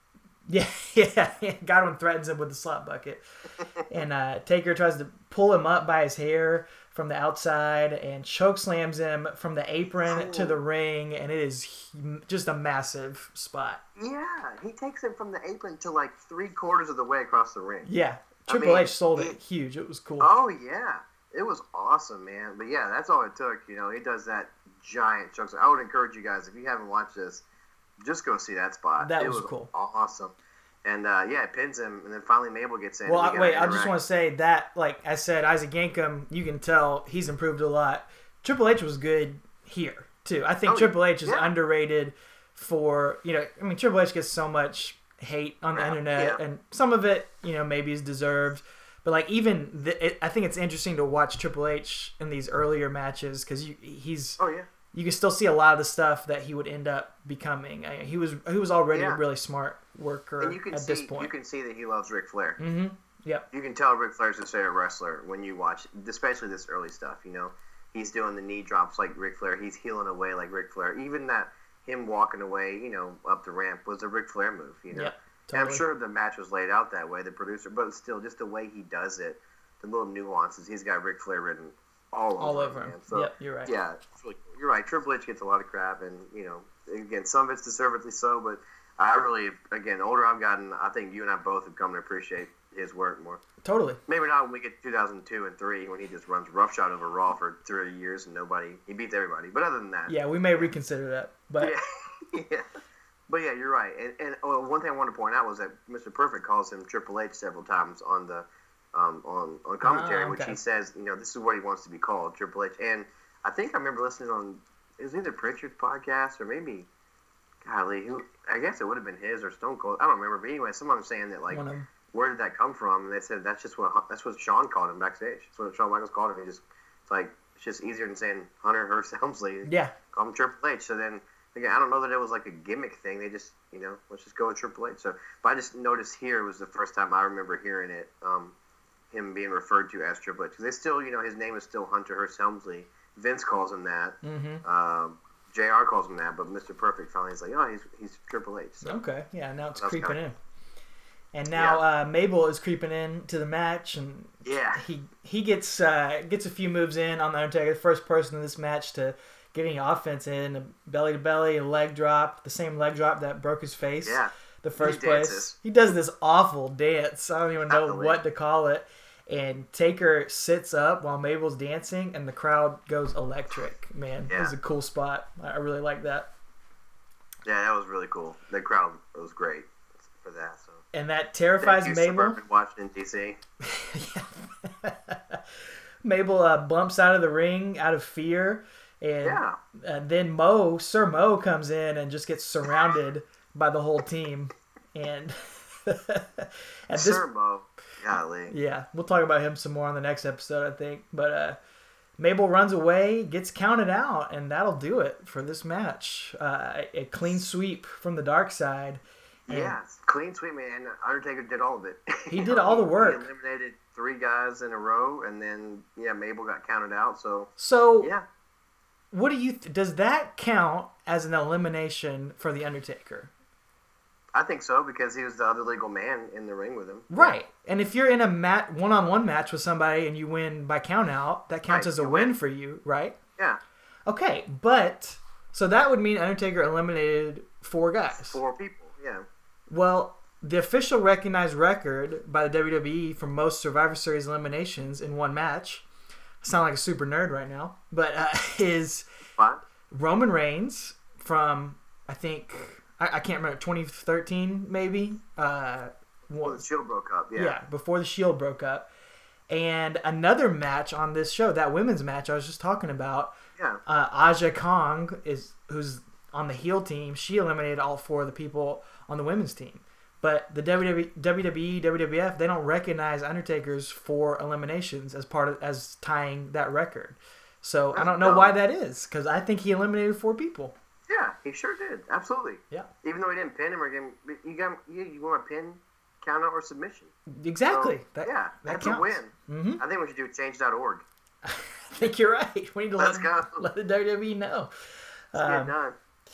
A: Yeah. Godwin threatens him with the slot bucket. And Taker tries to pull him up by his hair from the outside and choke slams him from the apron to the ring, and it is just a massive spot.
B: Yeah, he takes him from the apron to like 3/4 of the way across the ring.
A: Yeah, Triple H sold it huge. It was cool.
B: Oh yeah, it was awesome, man. But yeah, that's all it took. You know, he does that giant choke slam. I would encourage you guys, if you haven't watched this, just go see that spot.
A: That was cool.
B: Awesome. And, it pins him, and then finally Mabel gets in.
A: Well, I just want to say that, like I said, Isaac Yankem, you can tell he's improved a lot. Triple H was good here, too. I think Triple H is underrated for, you know, I mean, Triple H gets so much hate on the internet, and some of it, you know, maybe is deserved. But, like, even, I think it's interesting to watch Triple H in these earlier matches, because he's...
B: Oh, yeah.
A: You can still see a lot of the stuff that he would end up becoming. He was already a really smart worker
B: and
A: at this point.
B: You can see that he loves Ric Flair.
A: Mm-hmm. Yep.
B: You can tell Ric Flair's his favorite wrestler when you watch, especially this early stuff. He's doing the knee drops like Ric Flair. He's heeling away like Ric Flair. Even that him walking away, up the ramp was a Ric Flair move.
A: Yep,
B: And
A: totally.
B: I'm sure the match was laid out that way, the producer, but still, just the way he does it, the little nuances. He's got Ric Flair written all over him.
A: him.
B: So,
A: Yep, you're right.
B: Yeah, it's really cool. You're right. Triple H gets a lot of crap, and again, some of it's deservedly so. But I really, again, the older I've gotten, I think you and I both have come to appreciate his work more.
A: Totally.
B: Maybe not when we get to 2002 and 3 when he just runs roughshod over Raw for 30 years and he beats everybody. But other than that,
A: Yeah, we may reconsider that, but
B: yeah. But yeah, you're right. And one thing I wanted to point out was that Mr. Perfect calls him Triple H several times on the on commentary,
A: okay.
B: which he says, this is what he wants to be called, Triple H. And I think I remember listening on, it was either Pritchard's podcast or maybe, golly, I guess it would have been his or Stone Cold. I don't remember. But anyway, someone was saying that, like,
A: one of them.
B: where did that come from? And they said that's what Shawn called him backstage. That's what Shawn Michaels called him. It's just easier than saying Hunter Hearst Helmsley.
A: Yeah.
B: Call him Triple H. So then, again, I don't know that it was like a gimmick thing. They just, let's just go with Triple H. So, but I just noticed here was the first time I remember hearing it, him being referred to as Triple H. Because they still, his name is still Hunter Hearst Helmsley. Vince calls him that.
A: Mm-hmm.
B: JR calls him that. But Mr. Perfect finally is like, oh, he's Triple H. So.
A: Okay. Yeah, now it's
B: That's
A: creeping
B: kinda-
A: in. And now Mabel is creeping in to the match, and
B: Yeah.
A: he gets a few moves in on the Undertaker. The first person in this match to get any offense in, a belly to belly, a leg drop, the same leg drop that broke his face.
B: Yeah.
A: The first
B: He
A: place.
B: dances.
A: He does this awful dance. I don't even know
B: Absolutely.
A: what to call it. And Taker sits up while Mabel's dancing, and the crowd goes electric. Man, it was a cool spot. I really like that.
B: Yeah, that was really cool. The crowd was great for that. So.
A: And that terrifies
B: Thank you,
A: Mabel.
B: Suburban Washington, D.C.
A: Mabel bumps out of the ring out of fear, and then Sir Mo comes in and just gets surrounded by the whole team. And
B: Sir Mo, golly.
A: Yeah, we'll talk about him some more on the next episode, I think. But Mabel runs away, gets counted out, and that'll do it for this match. A clean sweep from the dark side.
B: Yeah, clean sweep, man. Undertaker did all of it.
A: He did all the work.
B: He eliminated 3 guys in a row, and then Mabel got counted out. So yeah,
A: what do you? Does that count as an elimination for the Undertaker?
B: I think so because he was the other legal man in the ring with him.
A: Right, and if you're in a one-on-one match with somebody and you win by count out, that counts as a win for you, right?
B: Yeah.
A: Okay, but so that would mean Undertaker eliminated 4 guys.
B: 4 people. Yeah.
A: Well, the official recognized record by the WWE for most Survivor Series eliminations in one match, I sound like a super nerd right now, but is Roman Reigns from, I think, I can't remember, 2013 maybe?
B: Before the Shield broke up,
A: Yeah, before the Shield broke up. And another match on this show, that women's match I was just talking about, Aja Kong, who's on the heel team, she eliminated all 4 of the people on the women's team. But the WWE, WWF, they don't recognize Undertaker's 4 eliminations as tying that record. So I don't know why that is, because I think he eliminated 4 people.
B: Yeah, he sure did. Absolutely.
A: Yeah.
B: Even though he didn't pin him or you want a pin, count out, or submission.
A: Exactly.
B: So,
A: that
B: that's
A: counts.
B: a win.
A: Mm-hmm.
B: I think we should do change.org.
A: I think you're right. We need to let the WWE know.
B: Let's get done.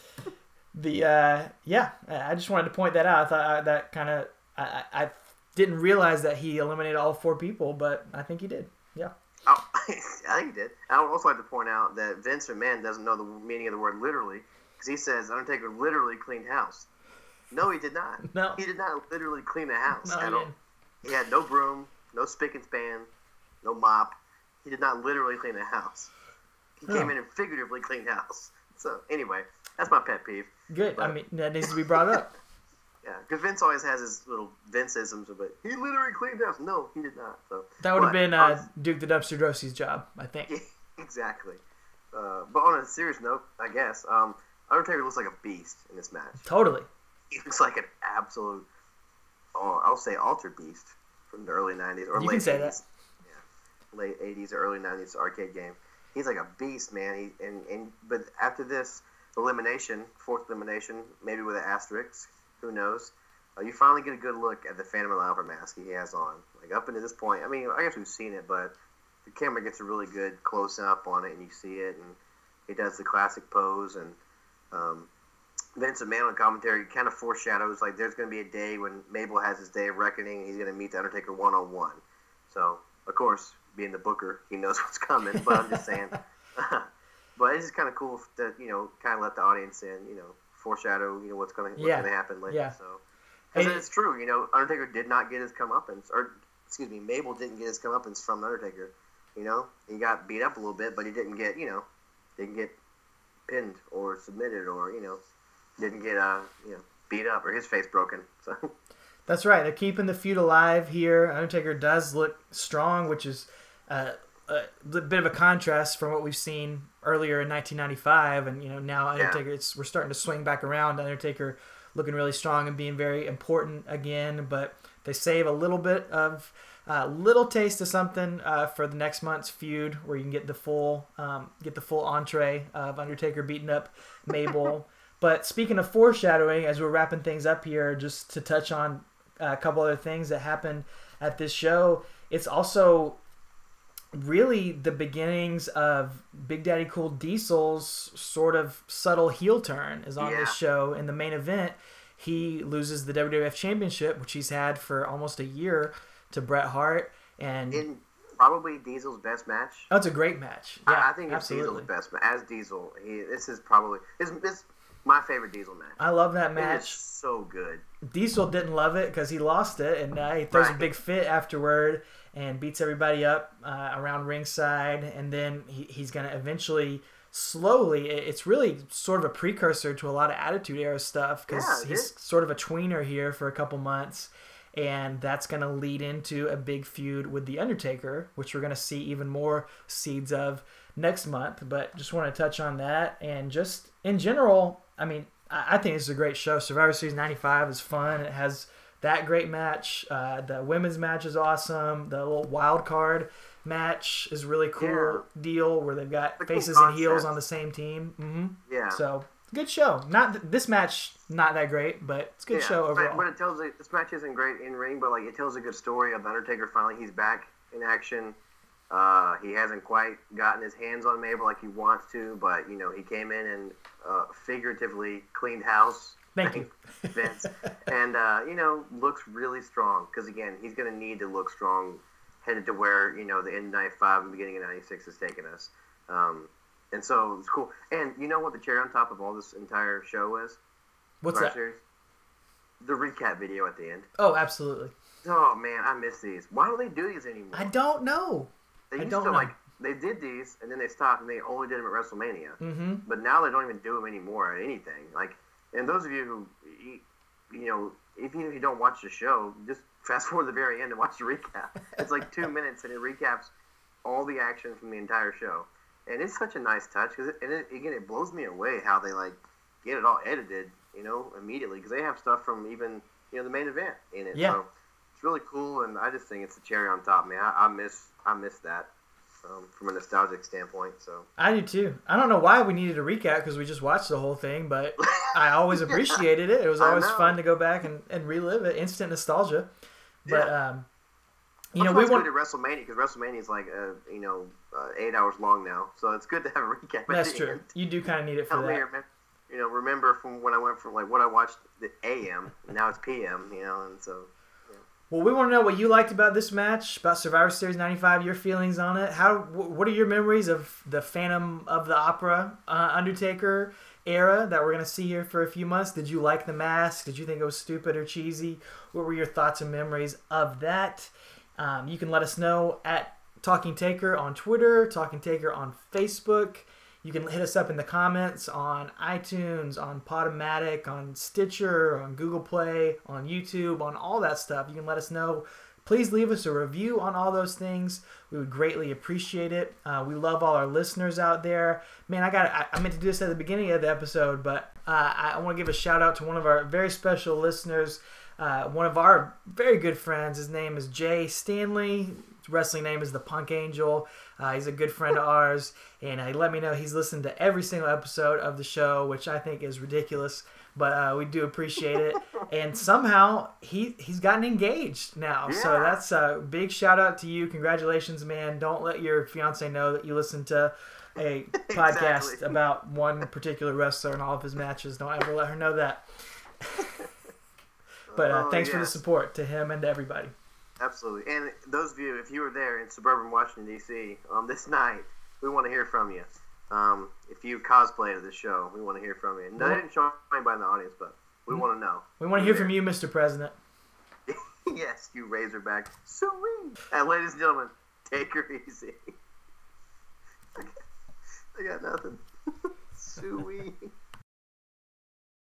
A: I just wanted to point that out. I thought that kind of I didn't realize that he eliminated all 4 people, but I think he did. Yeah.
B: Oh, I think he did. I would also like to point out that Vince McMahon doesn't know the meaning of the word literally because he says Undertaker literally cleaned house. No, he did not.
A: No,
B: he did not literally clean the house
A: no,
B: at all. He had no broom, no spick and span, no mop. He did not literally clean the house. He came in and figuratively cleaned house. So anyway, that's my pet peeve.
A: Good. But, I mean, that needs to be brought up.
B: Yeah, because Vince always has his little Vince-isms of it. He literally cleaned house. No, he did not. So
A: that would have been Duke the Dumpster Drosy's job, I think.
B: Yeah, exactly. But on a serious note, I guess, Undertaker looks like a beast in this match.
A: Totally.
B: He looks like an absolute, I'll say altered beast from the early 90s. Or
A: you
B: late
A: can say
B: 80s.
A: that.
B: Yeah, late 80s or early 90s arcade game. He's like a beast, man. But after this elimination, 4th elimination, maybe with an asterisk, who knows? you finally get a good look at the Phantom of the Opera mask he has on. Like up until this point, I mean, I guess we've seen it, but the camera gets a really good close up on it, and you see it, and he does the classic pose, and Vince McMahon on commentary kind of foreshadows like there's going to be a day when Mabel has his day of reckoning, and he's going to meet the Undertaker one-on-one. So, of course, being the booker, he knows what's coming. But I'm just saying. But it's just kind of cool to kind of let the audience in, foreshadow, what's going to happen later.
A: Yeah.
B: So, because it's true, Undertaker did not get his comeuppance, or excuse me, Mabel didn't get his comeuppance from the Undertaker. He got beat up a little bit, but he didn't get pinned or submitted or didn't get beat up or his face broken. So.
A: That's right. They're keeping the feud alive here. Undertaker does look strong, which is a bit of a contrast from what we've seen earlier in 1995, and now Undertaker. We're starting to swing back around. Undertaker looking really strong and being very important again, but they save a little bit of little taste of something for the next month's feud, where you can get the full entree of Undertaker beating up Mabel. But speaking of foreshadowing, as we're wrapping things up here, just to touch on a couple other things that happened at this show, it's also really the beginnings of Big Daddy Cool Diesel's sort of subtle heel turn is on this show. In the main event, he loses the WWF Championship, which he's had for almost a year, to Bret Hart. And
B: in probably Diesel's best match.
A: Oh, it's a great match. Yeah,
B: I think it's Diesel's best match. As Diesel, this is probably this my favorite Diesel match.
A: I love that match.
B: It's so good.
A: Diesel didn't love it because he lost it, and he throws a big fit afterward and beats everybody up around ringside. And then he's going to eventually, slowly, it's really sort of a precursor to a lot of Attitude Era stuff, because he's sort of a tweener here for a couple months. And that's going to lead into a big feud with The Undertaker, which we're going to see even more seeds of next month. But just want to touch on that. And just in general, I mean, I think this is a great show. Survivor Series 95 is fun. It has that great match. The women's match is awesome. The little wild card match is really cool deal where they've got faces and heels on the same team. Mm-hmm. Yeah. So, good show. This match, not that great, but it's a good show overall.
B: But it tells this match isn't great in ring, but it tells a good story of the Undertaker. Finally, he's back in action. He hasn't quite gotten his hands on Mabel like he wants to, but he came in and figuratively cleaned house.
A: Thank you,
B: Vince, and looks really strong, because again, he's going to need to look strong headed to where the end of '95 and beginning of '96 is taking us. And so it's cool. And you know what the cherry on top of all this entire show is?
A: What's that?
B: Series? The recap video at the end.
A: Oh, absolutely.
B: Oh man, I miss these. Why don't they do these anymore?
A: I don't know.
B: They used to they did these and then they stopped and they only did them at WrestleMania.
A: Mm-hmm.
B: But now they don't even do them anymore at anything. And those of you who, even if you don't watch the show, just fast forward to the very end and watch the recap. It's like 2 minutes and it recaps all the action from the entire show. And it's such a nice touch, because it blows me away how they get it all edited, immediately, because they have stuff from even the main event in it.
A: Yeah.
B: So it's really cool, and I just think it's the cherry on top, man. I miss that from a nostalgic standpoint. So
A: I do too. I don't know why we needed a recap, because we just watched the whole thing, but I always appreciated it. It was always fun to go back and relive it. Instant nostalgia. But we want
B: to WrestleMania, because WrestleMania is 8 hours long now, so it's good to have a recap.
A: That's true. You do kind of need it for that.
B: Remember from when I went from what I watched the AM, and now it's PM, and so. Yeah.
A: Well, we want to know what you liked about this match, about Survivor Series 95, your feelings on it. What are your memories of the Phantom of the Opera Undertaker era that we're going to see here for a few months? Did you like the mask? Did you think it was stupid or cheesy? What were your thoughts and memories of that? You can let us know at Talking Taker on Twitter, Talking Taker on Facebook. You can hit us up in the comments on iTunes, on Podomatic, on Stitcher, on Google Play, on YouTube, on all that stuff. You can let us know. Please leave us a review on all those things. We would greatly appreciate it. We love all our listeners out there. Man, I meant to do this at the beginning of the episode, but I want to give a shout out to one of our very special listeners, one of our very good friends. His name is Jay Stanley. His wrestling name is the Punk Angel. He's a good friend of ours, and he let me know he's listened to every single episode of the show, which I think is ridiculous, but we do appreciate it. And somehow he's gotten engaged now.
B: Yeah.
A: So that's a big shout out to you. Congratulations, man. Don't let your fiance know that you listen to a podcast
B: Exactly.
A: about one particular wrestler and all of his matches. Don't ever let her know that. But thanks for the
B: yes.
A: support to him and to everybody.
B: Absolutely. And those of you, if you were there in suburban Washington, D.C. This night, we want to hear from you. If you cosplayed at the show, we want to hear from you. No, I didn't show anybody in the audience, but we want to know.
A: We want to hear from you, Mr. President.
B: Yes, you Razorback. Sweet. And ladies and gentlemen, take her easy. I got nothing.